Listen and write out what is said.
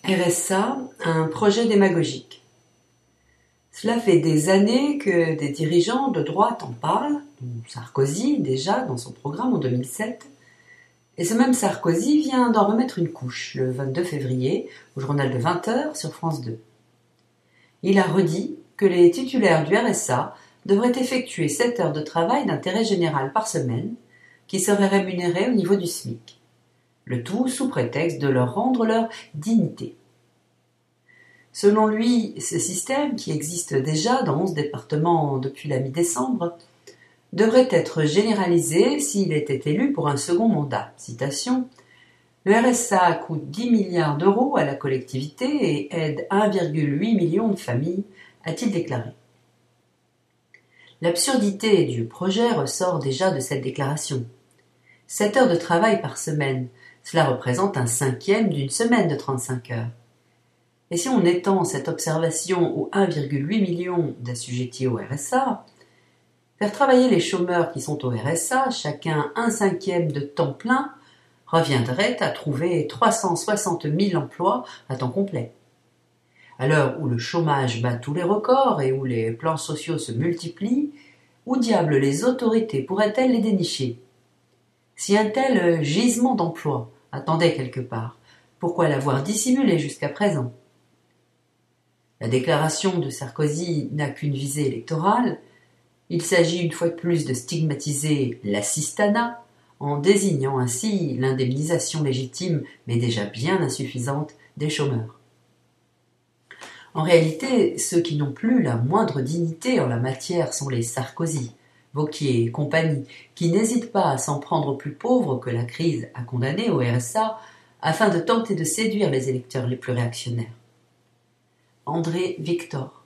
RSA, un projet démagogique. Cela fait des années que des dirigeants de droite en parlent, dont Sarkozy déjà dans son programme en 2007, et ce même Sarkozy vient d'en remettre une couche le 22 février au journal de 20h sur France 2. Il a redit que les titulaires du RSA devraient effectuer 7 heures de travail d'intérêt général par semaine, qui seraient rémunérées au niveau du SMIC. Le tout sous prétexte de leur rendre leur dignité. Selon lui, ce système, qui existe déjà dans 11 départements depuis la mi-décembre, devrait être généralisé s'il était élu pour un second mandat. Citation : le RSA coûte 10 milliards d'euros à la collectivité et aide 1,8 million de familles, a-t-il déclaré. L'absurdité du projet ressort déjà de cette déclaration. 7 heures de travail par semaine, cela représente un cinquième d'une semaine de 35 heures. Et si on étend cette observation aux 1,8 million d'assujettis au RSA, faire travailler les chômeurs qui sont au RSA, chacun un cinquième de temps plein, reviendrait à trouver 360 000 emplois à temps complet. À l'heure où le chômage bat tous les records et où les plans sociaux se multiplient, où diable les autorités pourraient-elles les dénicher ? Si un tel gisement d'emploi attendait quelque part, pourquoi l'avoir dissimulé jusqu'à présent ? La déclaration de Sarkozy n'a qu'une visée électorale. Il s'agit une fois de plus de stigmatiser l'assistanat en désignant ainsi l'indemnisation légitime, mais déjà bien insuffisante, des chômeurs. En réalité, ceux qui n'ont plus la moindre dignité en la matière sont les Sarkozy, Wauquiez et compagnie, qui n'hésitent pas à s'en prendre aux plus pauvres que la crise a condamnés au RSA afin de tenter de séduire les électeurs les plus réactionnaires. André Victor.